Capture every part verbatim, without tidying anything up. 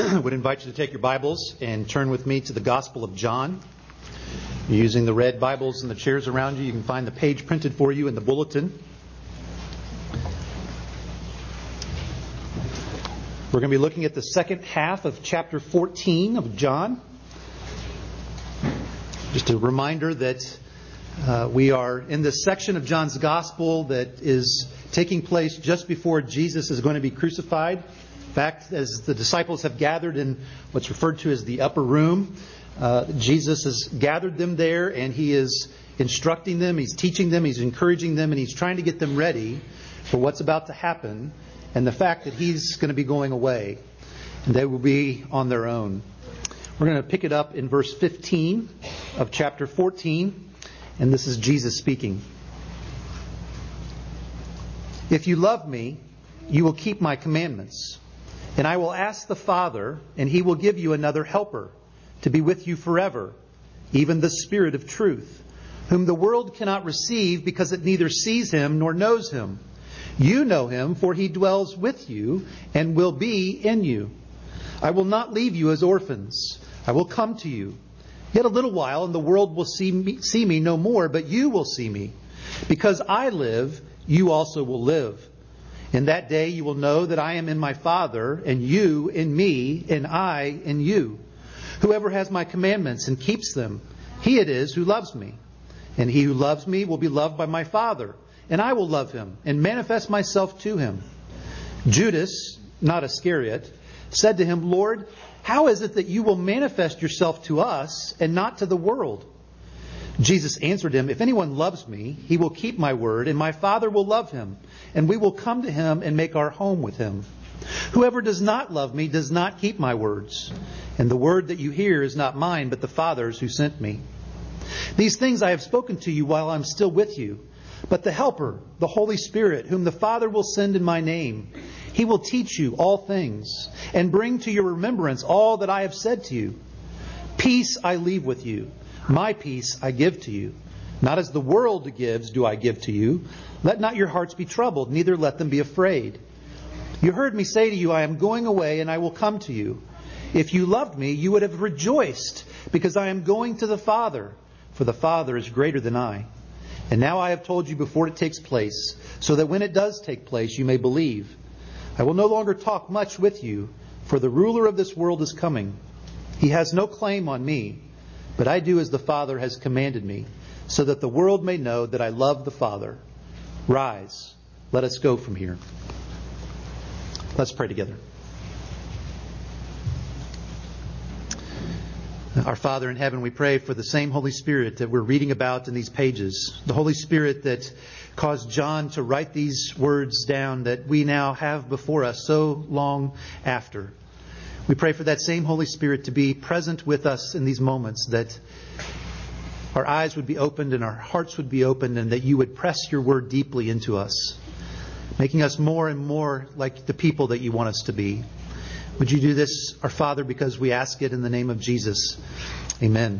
would invite you to take your Bibles and turn with me to the Gospel of John. You're using the red Bibles in the chairs around you. You can find the page printed for you in the bulletin. We're going to be looking at the second half of chapter fourteen of John. Just a reminder that uh, we are in this section of John's Gospel that is taking place just before Jesus is going to be crucified. In fact, as the disciples have gathered in what's referred to as the upper room, uh, Jesus has gathered them there and He is instructing them, He's teaching them, He's encouraging them, and He's trying to get them ready for what's about to happen and the fact that He's going to be going away and they will be on their own. We're going to pick it up in verse fifteen of chapter fourteen, and this is Jesus speaking. "If you love me, you will keep my commandments. And I will ask the Father, and He will give you another helper to be with you forever, even the Spirit of truth, whom the world cannot receive because it neither sees Him nor knows Him. You know Him, for He dwells with you and will be in you. I will not leave you as orphans. I will come to you. Yet a little while, and the world will see me, see me no more, but you will see me. Because I live, you also will live. In that day you will know that I am in my Father, and you in me, and I in you. Whoever has my commandments and keeps them, he it is who loves me. And he who loves me will be loved by my Father, and I will love him, and manifest myself to him." Judas, not Iscariot, said to Him, "Lord, how is it that you will manifest yourself to us, and not to the world?" Jesus answered him, "If anyone loves me, he will keep my word, and my Father will love him, and we will come to him and make our home with him. Whoever does not love me does not keep my words, and the word that you hear is not mine, but the Father's who sent me. These things I have spoken to you while I am still with you. But the Helper, the Holy Spirit, whom the Father will send in my name, He will teach you all things, and bring to your remembrance all that I have said to you. Peace I leave with you. My peace I give to you. Not as the world gives do I give to you. Let not your hearts be troubled, neither let them be afraid. You heard me say to you, I am going away, and I will come to you. If you loved me, you would have rejoiced, because I am going to the Father, for the Father is greater than I. And now I have told you before it takes place, so that when it does take place, you may believe. I will no longer talk much with you, for the ruler of this world is coming. He has no claim on me, but I do as the Father has commanded me, so that the world may know that I love the Father. Rise, let us go from here." Let's pray together. Our Father in heaven, we pray for the same Holy Spirit that we're reading about in these pages. The Holy Spirit that caused John to write these words down that we now have before us so long after. We pray for that same Holy Spirit to be present with us in these moments, that our eyes would be opened and our hearts would be opened, and that you would press your word deeply into us, making us more and more like the people that you want us to be. Would you do this, our Father, because we ask it in the name of Jesus. Amen.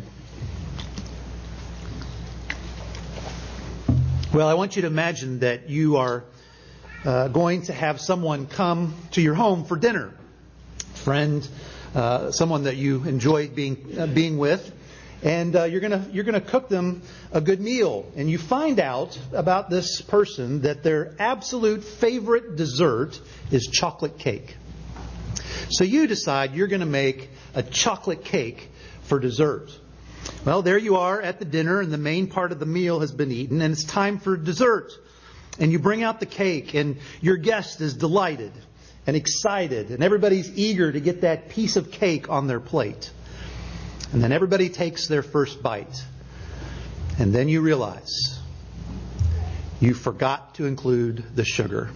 Well, I want you to imagine that you are uh, going to have someone come to your home for dinner. Friend, uh, someone that you enjoy being uh, being with, and uh, you're gonna you're gonna cook them a good meal, and you find out about this person that their absolute favorite dessert is chocolate cake. So you decide you're going to make a chocolate cake for dessert. Well, there you are at the dinner, and the main part of the meal has been eaten, and it's time for dessert. And you bring out the cake, and your guest is delighted and excited, and everybody's eager to get that piece of cake on their plate. And then everybody takes their first bite. And then you realize you forgot to include the sugar.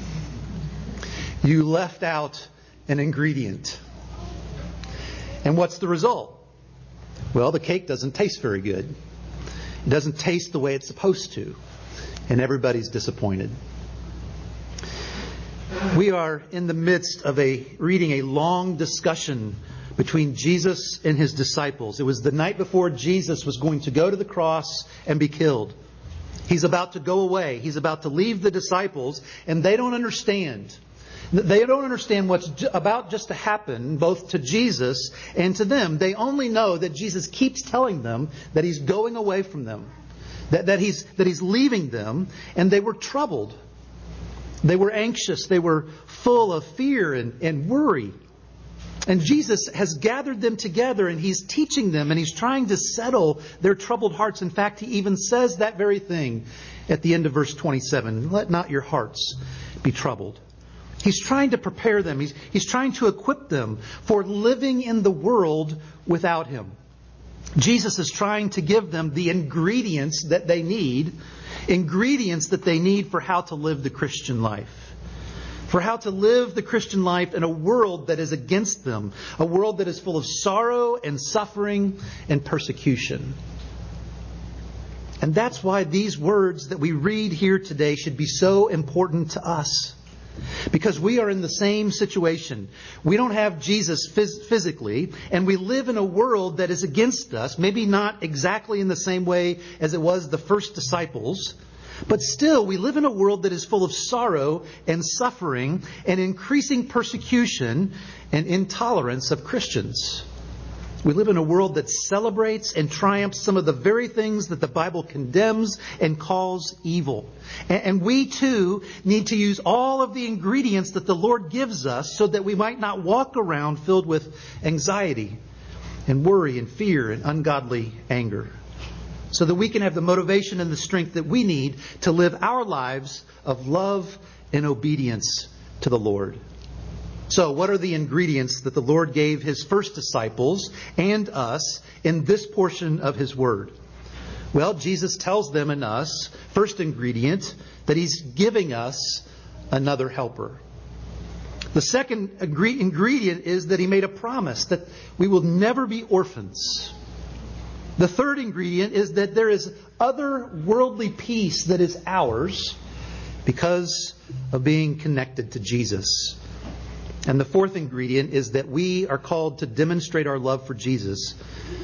You left out an ingredient. And what's the result? Well, the cake doesn't taste very good. It doesn't taste the way it's supposed to. And everybody's disappointed. We are in the midst of a reading a long discussion between Jesus and His disciples. It was the night before Jesus was going to go to the cross and be killed. He's about to go away. He's about to leave the disciples, and they don't understand. They don't understand what's about just to happen, both to Jesus and to them. They only know that Jesus keeps telling them that He's going away from them, that, that, he's, that He's leaving them, and they were troubled. They were anxious. They were full of fear and, and worry. And Jesus has gathered them together, and He's teaching them, and He's trying to settle their troubled hearts. In fact, He even says that very thing at the end of verse twenty-seven. Let not your hearts be troubled. He's trying to prepare them. He's, he's trying to equip them for living in the world without Him. Jesus is trying to give them the ingredients that they need, ingredients that they need for how to live the Christian life. For how to live the Christian life in a world that is against them, a world that is full of sorrow and suffering and persecution. And that's why these words that we read here today should be so important to us. Because we are in the same situation. We don't have Jesus phys- physically, and we live in a world that is against us, maybe not exactly in the same way as it was the first disciples, but still we live in a world that is full of sorrow and suffering and increasing persecution and intolerance of Christians. We live in a world that celebrates and triumphs some of the very things that the Bible condemns and calls evil. And we too need to use all of the ingredients that the Lord gives us so that we might not walk around filled with anxiety and worry and fear and ungodly anger. So that we can have the motivation and the strength that we need to live our lives of love and obedience to the Lord. So, what are the ingredients that the Lord gave His first disciples and us in this portion of His Word? Well, Jesus tells them and us, first ingredient, that He's giving us another helper. The second ingredient is that He made a promise that we will never be orphans. The third ingredient is that there is other worldly peace that is ours because of being connected to Jesus. And the fourth ingredient is that we are called to demonstrate our love for Jesus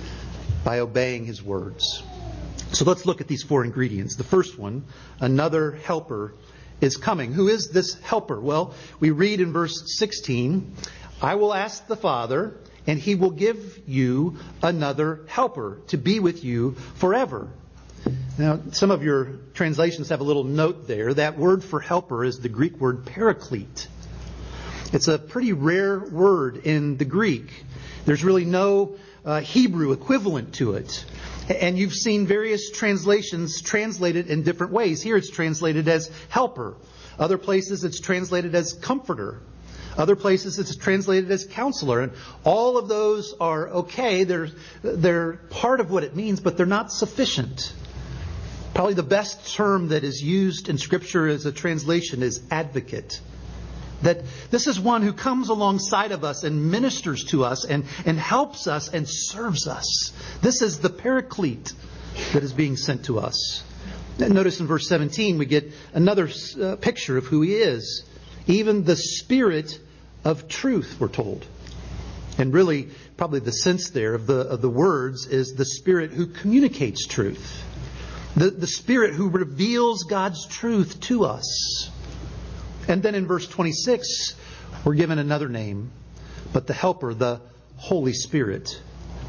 by obeying His words. So let's look at these four ingredients. The first one, another helper is coming. Who is this helper? Well, we read in verse sixteen, I will ask the Father, and He will give you another helper to be with you forever. Now, some of your translations have a little note there. That word for helper is the Greek word paraclete. It's a pretty rare word in the Greek. There's really no uh, Hebrew equivalent to it. And you've seen various translations translated in different ways. Here it's translated as helper. Other places it's translated as comforter. Other places it's translated as counselor. And all of those are okay. They're, they're part of what it means, but they're not sufficient. Probably the best term that is used in Scripture as a translation is advocate. That this is one who comes alongside of us and ministers to us and, and helps us and serves us. This is the paraclete that is being sent to us. Notice in verse seventeen we get another uh, picture of who He is. Even the Spirit of truth, we're told. And really, probably the sense there of the, of the words is the Spirit who communicates truth. The, the Spirit who reveals God's truth to us. And then in verse twenty-six, we're given another name, but the Helper, the Holy Spirit.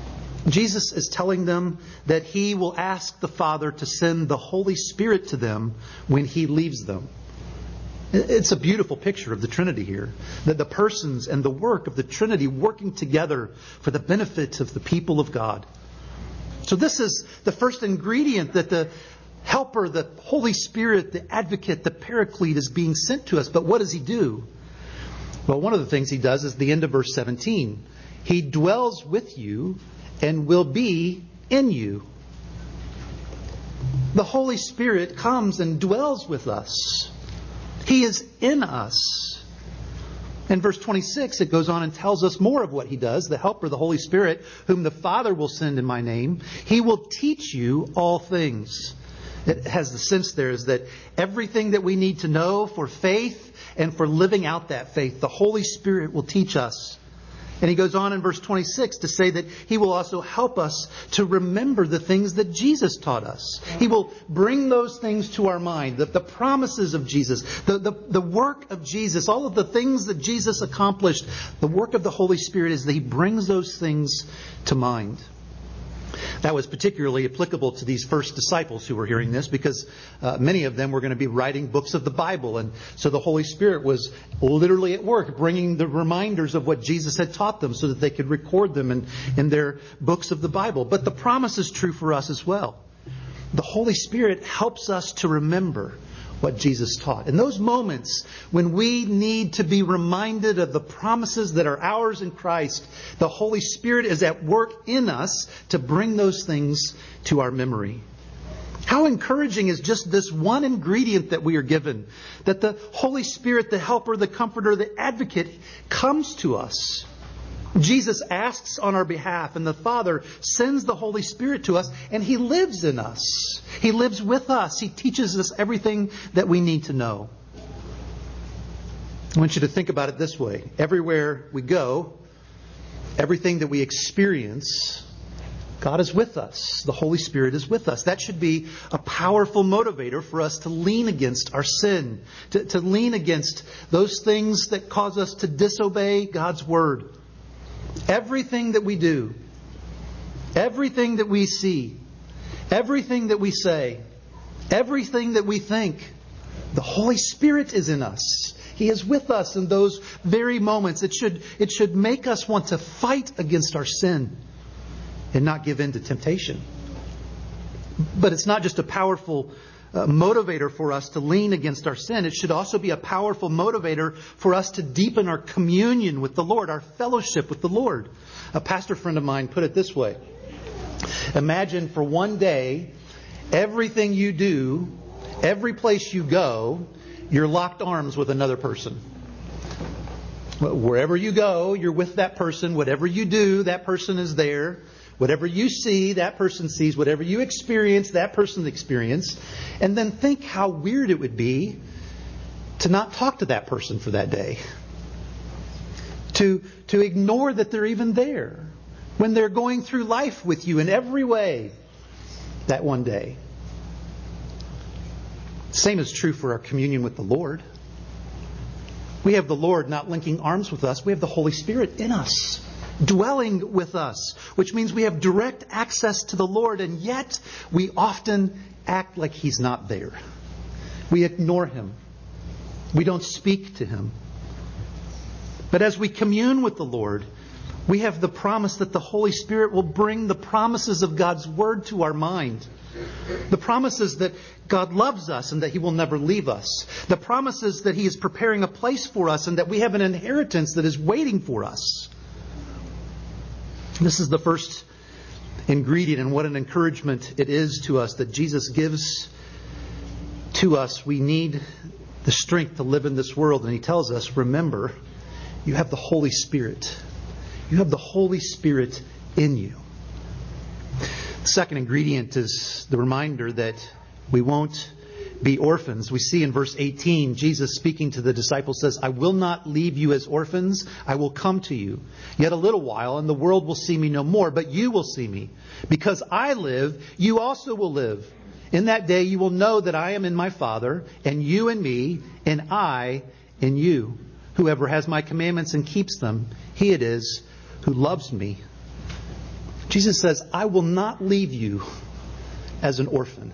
Jesus is telling them that He will ask the Father to send the Holy Spirit to them when He leaves them. It's a beautiful picture of the Trinity here. That the persons and the work of the Trinity working together for the benefit of the people of God. So this is the first ingredient that the Helper, the Holy Spirit, the Advocate, the Paraclete is being sent to us. But what does He do? Well, one of the things He does is the end of verse seventeen. He dwells with you and will be in you. The Holy Spirit comes and dwells with us. He is in us. In verse twenty-six, it goes on and tells us more of what He does. The Helper, the Holy Spirit, whom the Father will send in my name, He will teach you all things. It has the sense there is that everything that we need to know for faith and for living out that faith, the Holy Spirit will teach us. And he goes on in verse twenty-six to say that he will also help us to remember the things that Jesus taught us. He will bring those things to our mind, the, the promises of Jesus, the, the, the work of Jesus, all of the things that Jesus accomplished. The work of the Holy Spirit is that he brings those things to mind. That was particularly applicable to these first disciples who were hearing this, because uh, many of them were going to be writing books of the Bible. And so the Holy Spirit was literally at work bringing the reminders of what Jesus had taught them so that they could record them in, in their books of the Bible. But the promise is true for us as well. The Holy Spirit helps us to remember what Jesus taught. In those moments when we need to be reminded of the promises that are ours in Christ, the Holy Spirit is at work in us to bring those things to our memory. How encouraging is just this one ingredient that we are given, that the Holy Spirit, the helper, the comforter, the advocate, comes to us. Jesus asks on our behalf, and the Father sends the Holy Spirit to us, and He lives in us. He lives with us. He teaches us everything that we need to know. I want you to think about it this way. Everywhere we go, everything that we experience, God is with us. The Holy Spirit is with us. That should be a powerful motivator for us to lean against our sin, to, to lean against those things that cause us to disobey God's Word. Everything that we do, everything that we see, everything that we say, everything that we think, the Holy Spirit is in us. He is with us in those very moments. It should, it should make us want to fight against our sin and not give in to temptation. But it's not just a powerful uh, motivator for us to lean against our sin. It should also be a powerful motivator for us to deepen our communion with the Lord, our fellowship with the Lord. A pastor friend of mine put it this way. Imagine for one day, everything you do, every place you go, you're locked arms with another person. Wherever you go, you're with that person. Whatever you do, that person is there. Whatever you see, that person sees. Whatever you experience, that person experiences. And then think how weird it would be to not talk to that person for that day. To, to ignore that they're even there when they're going through life with you in every way that one day. Same is true for our communion with the Lord. We have the Lord not linking arms with us. We have the Holy Spirit in us, dwelling with us, which means we have direct access to the Lord, and yet we often act like He's not there. We ignore Him. We don't speak to Him. But as we commune with the Lord, we have the promise that the Holy Spirit will bring the promises of God's Word to our mind. The promises that God loves us and that He will never leave us. The promises that He is preparing a place for us and that we have an inheritance that is waiting for us. This is the first ingredient, and what an encouragement it is to us that Jesus gives to us. We need the strength to live in this world, and He tells us, remember, you have the Holy Spirit. You have the Holy Spirit in you. The second ingredient is the reminder that we won't be orphans. We see in verse eighteen, Jesus speaking to the disciples says, I will not leave you as orphans. I will come to you. Yet a little while, and the world will see me no more, but you will see me. Because I live, you also will live. In that day you will know that I am in my Father, and you in me, and I in you. Whoever has my commandments and keeps them, he it is who loves me. Jesus says, I will not leave you as an orphan.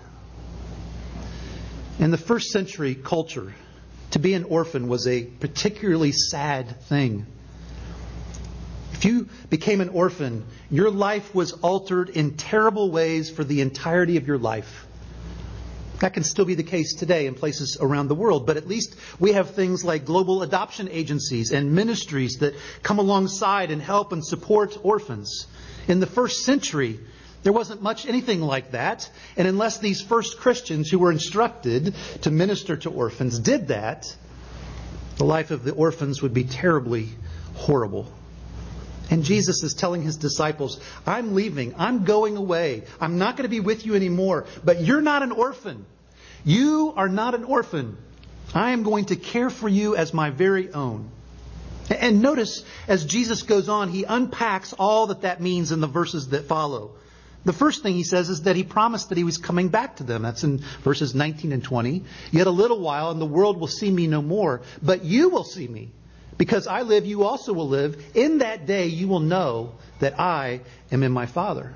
In the first century culture, to be an orphan was a particularly sad thing. If you became an orphan, your life was altered in terrible ways for the entirety of your life. That can still be the case today in places around the world, but at least we have things like global adoption agencies and ministries that come alongside and help and support orphans. In the first century, there wasn't much anything like that. And unless these first Christians who were instructed to minister to orphans did that, the life of the orphans would be terribly horrible. And Jesus is telling His disciples, I'm leaving. I'm going away. I'm not going to be with you anymore. But you're not an orphan. You are not an orphan. I am going to care for you as my very own. And notice, as Jesus goes on, he unpacks all that that means in the verses that follow. The first thing he says is that he promised that he was coming back to them. That's in verses nineteen and twenty. Yet a little while, and the world will see me no more, but you will see me. Because I live, you also will live. In that day you will know that I am in my Father.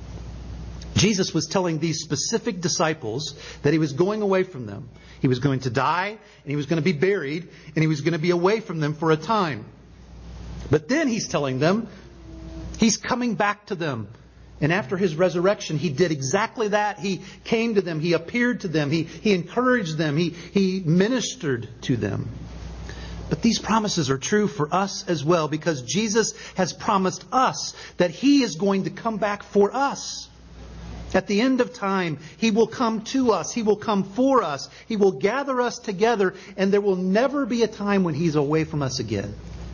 Jesus was telling these specific disciples that he was going away from them. He was going to die, and he was going to be buried, and he was going to be away from them for a time. But then he's telling them he's coming back to them. And after his resurrection, he did exactly that. He came to them. He appeared to them. He, he encouraged them. He, he ministered to them. But these promises are true for us as well, because Jesus has promised us that he is going to come back for us. At the end of time, he will come to us. He will come for us. He will gather us together, and there will never be a time when he's away from us again.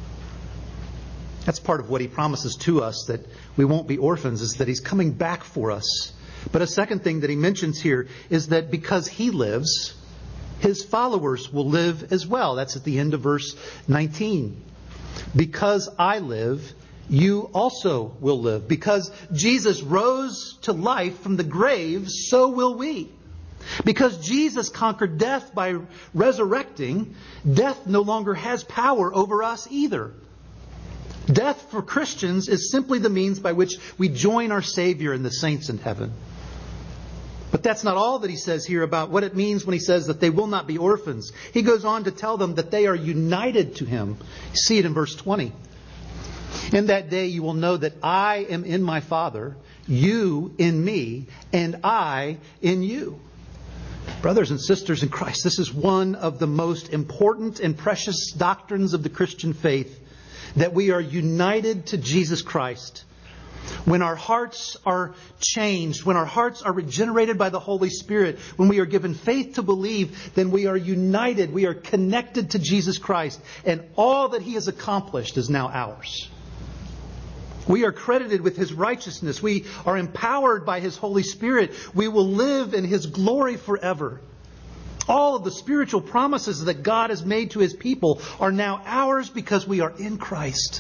That's part of what he promises to us, that we won't be orphans, is that he's coming back for us. But a second thing that he mentions here is that because he lives, his followers will live as well. That's at the end of verse nineteen. Because I live, you also will live. Because Jesus rose to life from the grave, so will we. Because Jesus conquered death by resurrecting, death no longer has power over us either. Death for Christians is simply the means by which we join our Savior and the saints in heaven. But that's not all that he says here about what it means when he says that they will not be orphans. He goes on to tell them that they are united to him. You see it in verse twenty. In that day you will know that I am in my Father, you in me, and I in you. Brothers and sisters in Christ, this is one of the most important and precious doctrines of the Christian faith, that we are united to Jesus Christ. When our hearts are changed, when our hearts are regenerated by the Holy Spirit, when we are given faith to believe, then we are united, we are connected to Jesus Christ, and all that he has accomplished is now ours. We are credited with his righteousness. We are empowered by his Holy Spirit. We will live in his glory forever. All of the spiritual promises that God has made to his people are now ours because we are in Christ.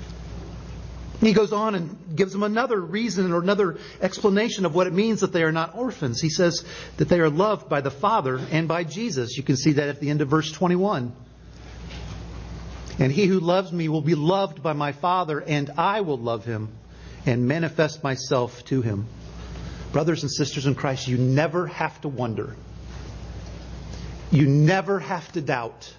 He goes on and gives them another reason or another explanation of what it means that they are not orphans. He says that they are loved by the Father and by Jesus. You can see that at the end of verse twenty-one. And he who loves me will be loved by my Father, and I will love him and manifest myself to him. Brothers and sisters in Christ, you never have to wonder. You never have to doubt.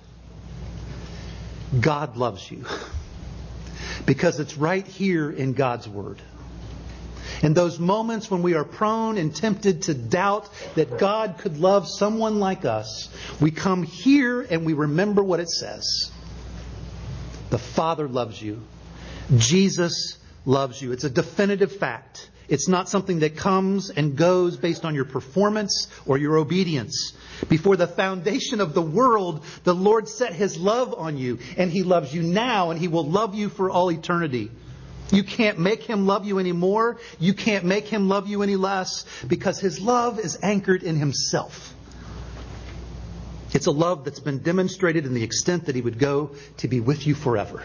God loves you. Because it's right here in God's Word. In those moments when we are prone and tempted to doubt that God could love someone like us, we come here and we remember what it says. The Father loves you. Jesus loves you. It's a definitive fact. It's not something that comes and goes based on your performance or your obedience. Before the foundation of the world, the Lord set his love on you, and he loves you now, and he will love you for all eternity. You can't make him love you any more. You can't make him love you any less, because his love is anchored in himself. It's a love that's been demonstrated in the extent that he would go to be with you forever.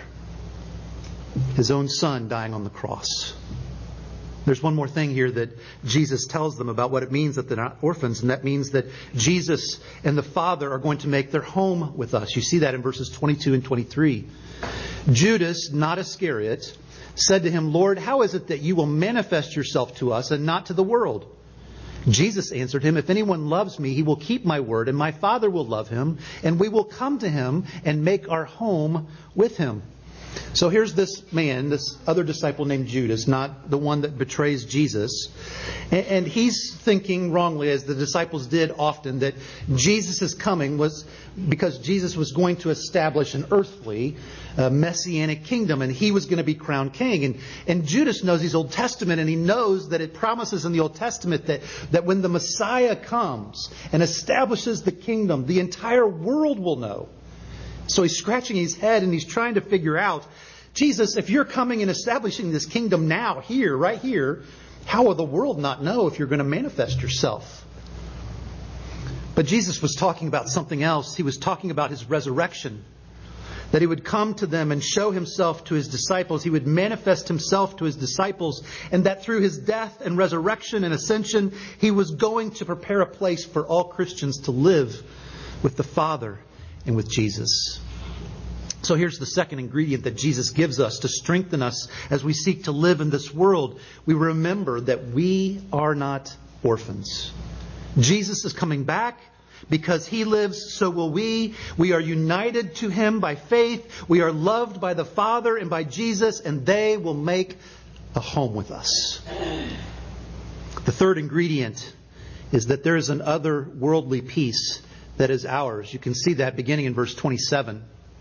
His own Son dying on the cross. There's one more thing here that Jesus tells them about what it means that they're not orphans, and that means that Jesus and the Father are going to make their home with us. You see that in verses twenty-two and twenty-three. Judas, not Iscariot, said to him, Lord, how is it that you will manifest yourself to us and not to the world? Jesus answered him, if anyone loves me, he will keep my word, and my Father will love him, and we will come to him and make our home with him. So here's this man, this other disciple named Judas, not the one that betrays Jesus. And he's thinking wrongly, as the disciples did often, that Jesus' coming was because Jesus was going to establish an earthly, uh, messianic kingdom, and he was going to be crowned king. And, and Judas knows his Old Testament, and he knows that it promises in the Old Testament that, that when the Messiah comes and establishes the kingdom, the entire world will know. So he's scratching his head and he's trying to figure out, Jesus, if you're coming and establishing this kingdom now, here, right here, how will the world not know if you're going to manifest yourself? But Jesus was talking about something else. He was talking about his resurrection. That He would come to them and show Himself to His disciples. He would manifest Himself to His disciples. And that through His death and resurrection and ascension, He was going to prepare a place for all Christians to live with the Father and with Jesus. So here's the second ingredient that Jesus gives us to strengthen us as we seek to live in this world. We remember that we are not orphans. Jesus is coming back. Because He lives, so will we. We are united to Him by faith. We are loved by the Father and by Jesus, and they will make a home with us. The third ingredient is that there is an otherworldly peace that is ours. You can see that beginning in verse twenty-seven.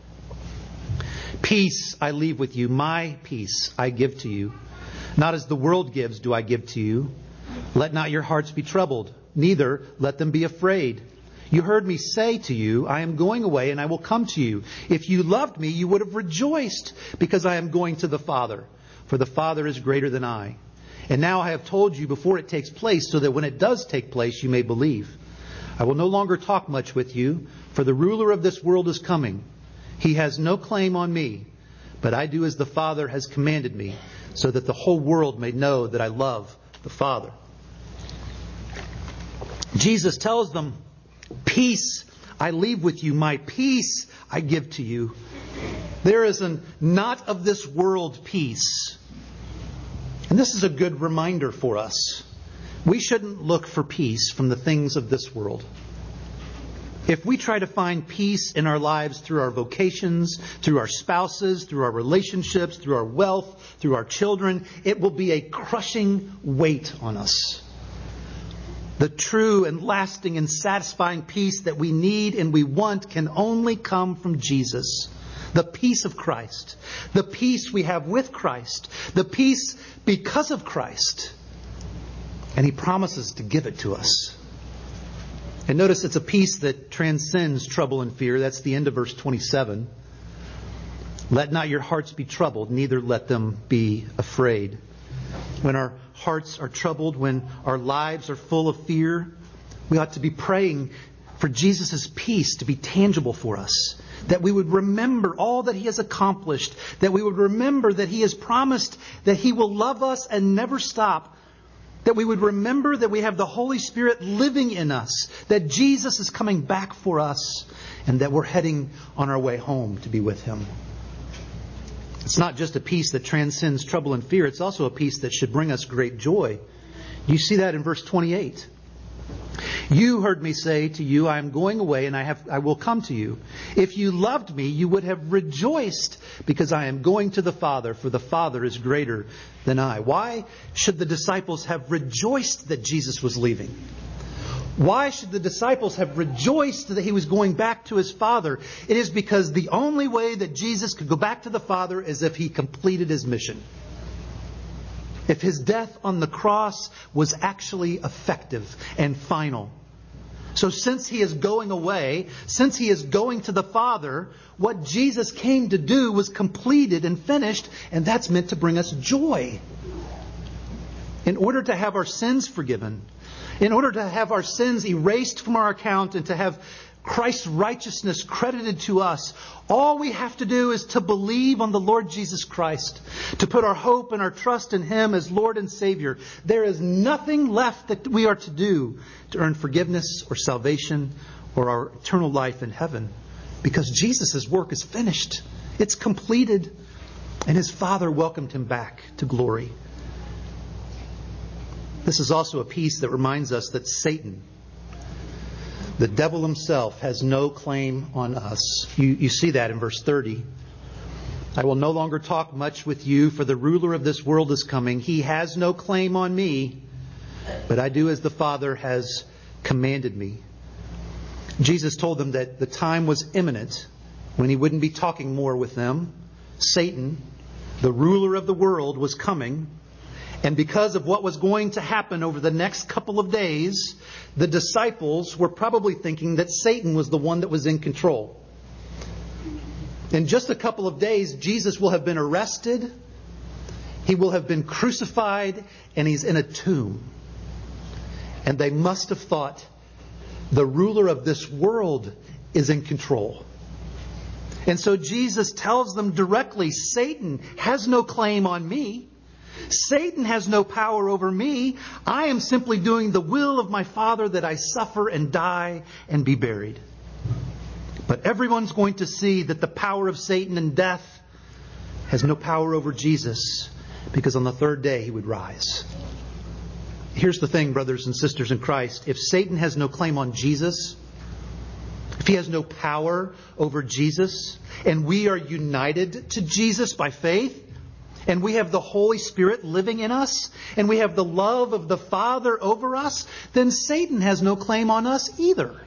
Peace I leave with you, my peace I give to you. Not as the world gives do I give to you. Let not your hearts be troubled, neither let them be afraid. You heard me say to you, I am going away and I will come to you. If you loved me, you would have rejoiced because I am going to the Father. For the Father is greater than I. And now I have told you before it takes place, so that when it does take place, you may believe. I will no longer talk much with you, for the ruler of this world is coming. He has no claim on me, but I do as the Father has commanded me, so that the whole world may know that I love the Father. Jesus tells them, peace I leave with you, my peace I give to you. There is a not of this world peace. And this is a good reminder for us. We shouldn't look for peace from the things of this world. If we try to find peace in our lives through our vocations, through our spouses, through our relationships, through our wealth, through our children, it will be a crushing weight on us. The true and lasting and satisfying peace that we need and we want can only come from Jesus. The peace of Christ. The peace we have with Christ. The peace because of Christ. And He promises to give it to us. And notice it's a peace that transcends trouble and fear. That's the end of verse twenty-seven. Let not your hearts be troubled, neither let them be afraid. When our hearts are troubled, when our lives are full of fear, we ought to be praying for Jesus' peace to be tangible for us. That we would remember all that He has accomplished. That we would remember that He has promised that He will love us and never stop. That we would remember that we have the Holy Spirit living in us. That Jesus is coming back for us. And that we're heading on our way home to be with Him. It's not just a peace that transcends trouble and fear. It's also a peace that should bring us great joy. You see that in verse twenty-eight. You heard me say to you, I am going away and I have I will come to you. If you loved me, you would have rejoiced because I am going to the Father, for the Father is greater than I. Why should the disciples have rejoiced that Jesus was leaving? Why should the disciples have rejoiced that He was going back to His Father? It is because the only way that Jesus could go back to the Father is if He completed His mission. If His death on the cross was actually effective and final. So since He is going away, since He is going to the Father, what Jesus came to do was completed and finished, and that's meant to bring us joy. In order to have our sins forgiven, in order to have our sins erased from our account and to have Christ's righteousness credited to us, all we have to do is to believe on the Lord Jesus Christ, to put our hope and our trust in Him as Lord and Savior. There is nothing left that we are to do to earn forgiveness or salvation or our eternal life in heaven, because Jesus' work is finished. It's completed, and His Father welcomed Him back to glory. This is also a peace that reminds us that Satan, the devil himself, has no claim on us. You, you see that in verse thirty. I will no longer talk much with you, for the ruler of this world is coming. He has no claim on me, but I do as the Father has commanded me. Jesus told them that the time was imminent when He wouldn't be talking more with them. Satan, the ruler of the world, was coming. And because of what was going to happen over the next couple of days, the disciples were probably thinking that Satan was the one that was in control. In just a couple of days, Jesus will have been arrested, He will have been crucified, and He's in a tomb. And they must have thought, the ruler of this world is in control. And so Jesus tells them directly, Satan has no claim on me. Satan has no power over me. I am simply doing the will of my Father, that I suffer and die and be buried. But everyone's going to see that the power of Satan and death has no power over Jesus, because on the third day He would rise. Here's the thing, brothers and sisters in Christ. If Satan has no claim on Jesus, if he has no power over Jesus, and we are united to Jesus by faith, and we have the Holy Spirit living in us, and we have the love of the Father over us, then Satan has no claim on us either.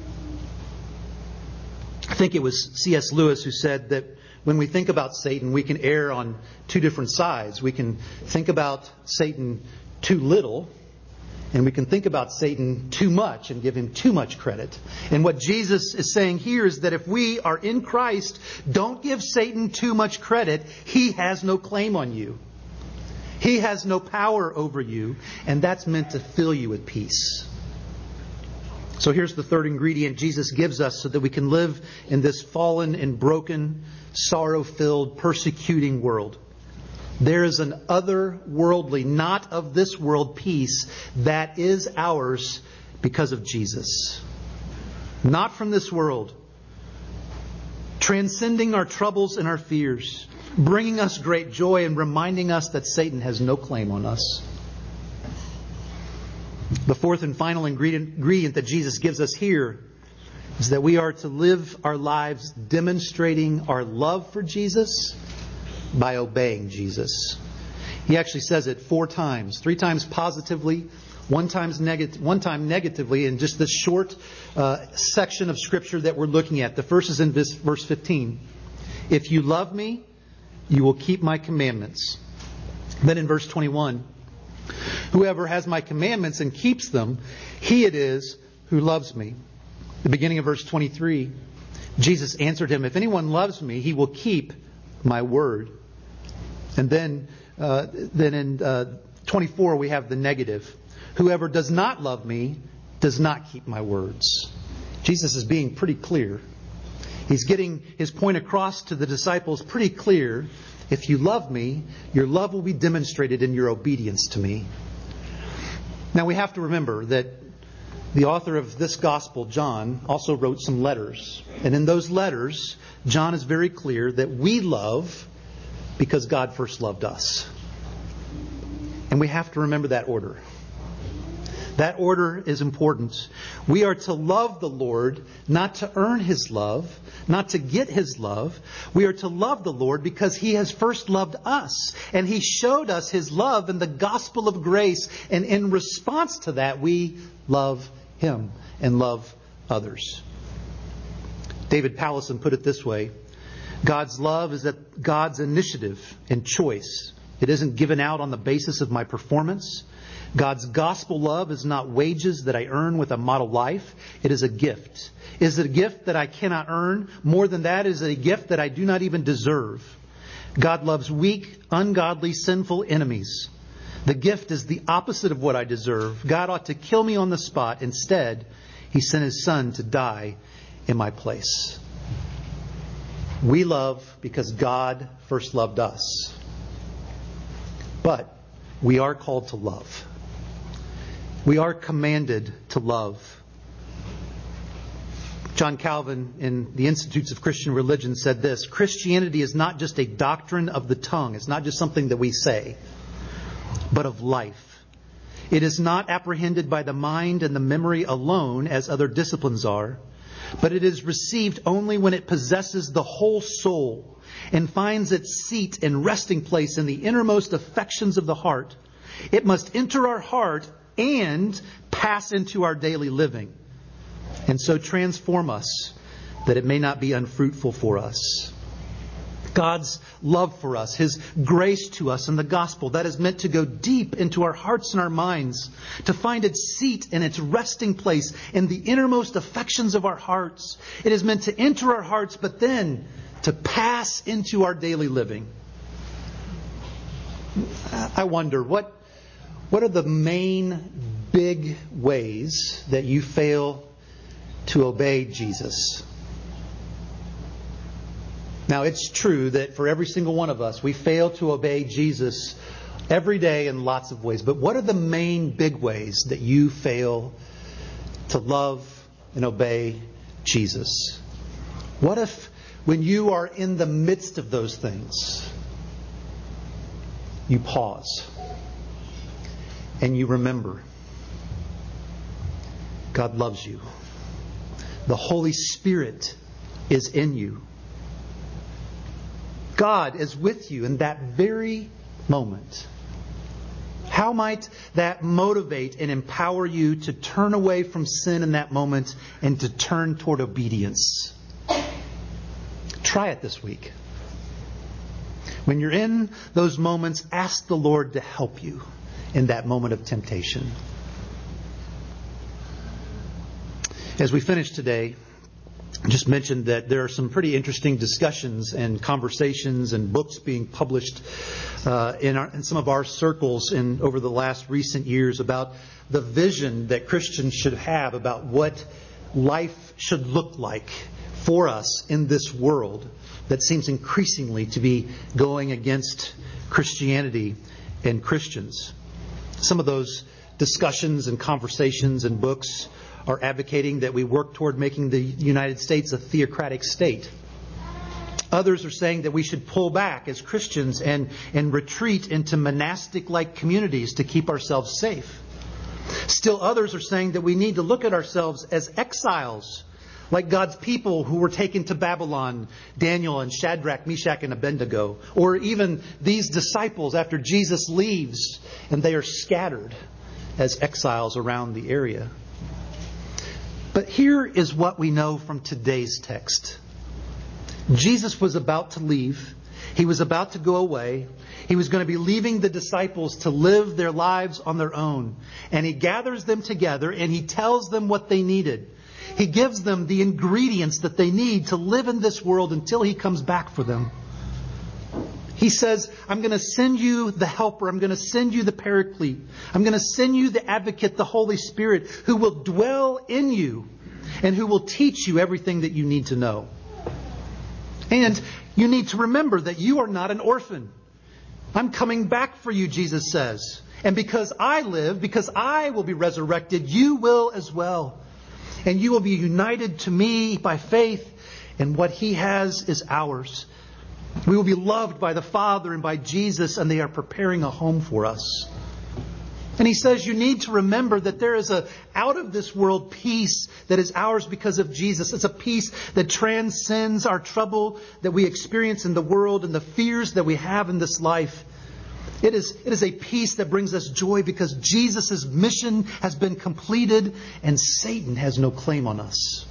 I think it was C S Lewis who said that when we think about Satan, we can err on two different sides. We can think about Satan too little, and we can think about Satan too much and give him too much credit. And what Jesus is saying here is that if we are in Christ, don't give Satan too much credit. He has no claim on you. He has no power over you. And that's meant to fill you with peace. So here's the third ingredient Jesus gives us so that we can live in this fallen and broken, sorrow-filled, persecuting world. There is an otherworldly, not of this world peace that is ours because of Jesus. Not from this world. Transcending our troubles and our fears. Bringing us great joy and reminding us that Satan has no claim on us. The fourth and final ingredient, ingredient that Jesus gives us here is that we are to live our lives demonstrating our love for Jesus by obeying Jesus. He actually says it four times. Three times positively, one, times neg- one time negatively in just this short uh, section of Scripture that we're looking at. The first is in this, verse fifteen. If you love me, you will keep my commandments. Then in verse twenty-one, whoever has my commandments and keeps them, he it is who loves me. The beginning of verse twenty-three, Jesus answered him, if anyone loves me, he will keep my word. And then, uh, then in uh, twenty-four we have the negative. Whoever does not love me does not keep my words. Jesus is being pretty clear. He's getting his point across to the disciples pretty clear. If you love me, your love will be demonstrated in your obedience to me. Now we have to remember that the author of this gospel, John, also wrote some letters. And in those letters, John is very clear that we love because God first loved us. And we have to remember that order. That order is important. We are to love the Lord, not to earn His love, not to get His love. We are to love the Lord because He has first loved us. And He showed us His love in the gospel of grace. And in response to that, we love Him and love others. David Powlison put it this way. God's love is that God's initiative and choice. It isn't given out on the basis of my performance. God's gospel love is not wages that I earn with a model life. It is a gift. Is it a gift that I cannot earn? More than that, is it a gift that I do not even deserve? God loves weak, ungodly, sinful enemies. The gift is the opposite of what I deserve. God ought to kill me on the spot. Instead, He sent His Son to die in my place. We love because God first loved us. But we are called to love. We are commanded to love. John Calvin in the Institutes of Christian Religion said this: Christianity is not just a doctrine of the tongue. It's not just something that we say, but of life. It is not apprehended by the mind and the memory alone as other disciplines are, but it is received only when it possesses the whole soul and finds its seat and resting place in the innermost affections of the heart. It must enter our heart and pass into our daily living, and so transform us that it may not be unfruitful for us. God's love for us, His grace to us in the gospel, that is meant to go deep into our hearts and our minds, to find its seat and its resting place in the innermost affections of our hearts. It is meant to enter our hearts, but then to pass into our daily living. I wonder, what, what are the main big ways that you fail to obey Jesus? Now, it's true that for every single one of us, we fail to obey Jesus every day in lots of ways. But what are the main big ways that you fail to love and obey Jesus? What if when you are in the midst of those things, you pause and you remember God loves you. The Holy Spirit is in you. God is with you in that very moment. How might that motivate and empower you to turn away from sin in that moment and to turn toward obedience? Try it this week. When you're in those moments, ask the Lord to help you in that moment of temptation. As we finish today, I just mentioned that there are some pretty interesting discussions and conversations and books being published uh, in, our, in some of our circles in over the last recent years about the vision that Christians should have about what life should look like for us in this world that seems increasingly to be going against Christianity and Christians. Some of those discussions and conversations and books are advocating that we work toward making the United States a theocratic state. Others are saying that we should pull back as Christians and, and retreat into monastic-like communities to keep ourselves safe. Still others are saying that we need to look at ourselves as exiles, like God's people who were taken to Babylon, Daniel and Shadrach, Meshach, and Abednego. Or even these disciples after Jesus leaves and they are scattered as exiles around the area. But here is what we know from today's text. Jesus was about to leave. He was about to go away. He was going to be leaving the disciples to live their lives on their own. And He gathers them together and He tells them what they needed. He gives them the ingredients that they need to live in this world until He comes back for them. He says, I'm going to send you the Helper. I'm going to send you the Paraclete. I'm going to send you the Advocate, the Holy Spirit, who will dwell in you and who will teach you everything that you need to know. And you need to remember that you are not an orphan. I'm coming back for you, Jesus says. And because I live, because I will be resurrected, you will as well. And you will be united to me by faith, and what He has is ours. We will be loved by the Father and by Jesus, and they are preparing a home for us. And He says you need to remember that there is a out of this world peace that is ours because of Jesus. It's a peace that transcends our trouble that we experience in the world and the fears that we have in this life. It is, it is a peace that brings us joy because Jesus' mission has been completed and Satan has no claim on us.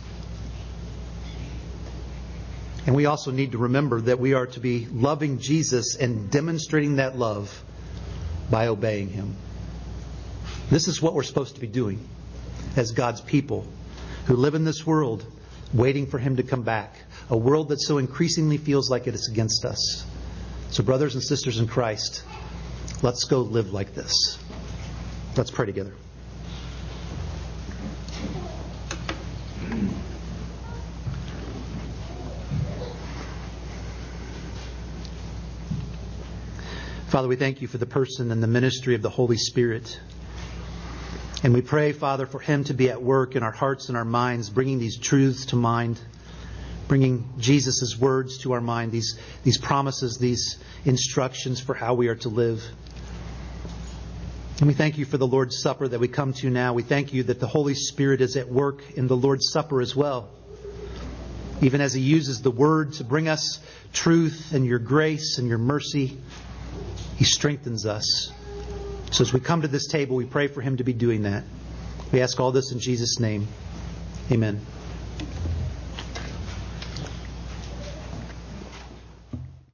And we also need to remember that we are to be loving Jesus and demonstrating that love by obeying Him. This is what we're supposed to be doing as God's people who live in this world waiting for Him to come back. A world that so increasingly feels like it is against us. So brothers and sisters in Christ, let's go live like this. Let's pray together. Father, we thank You for the person and the ministry of the Holy Spirit. And we pray, Father, for Him to be at work in our hearts and our minds, bringing these truths to mind, bringing Jesus' words to our mind, these, these promises, these instructions for how we are to live. And we thank You for the Lord's Supper that we come to now. We thank You that the Holy Spirit is at work in the Lord's Supper as well. Even as He uses the Word to bring us truth and Your grace and Your mercy, He strengthens us. So as we come to this table, we pray for Him to be doing that. We ask all this in Jesus' name. Amen.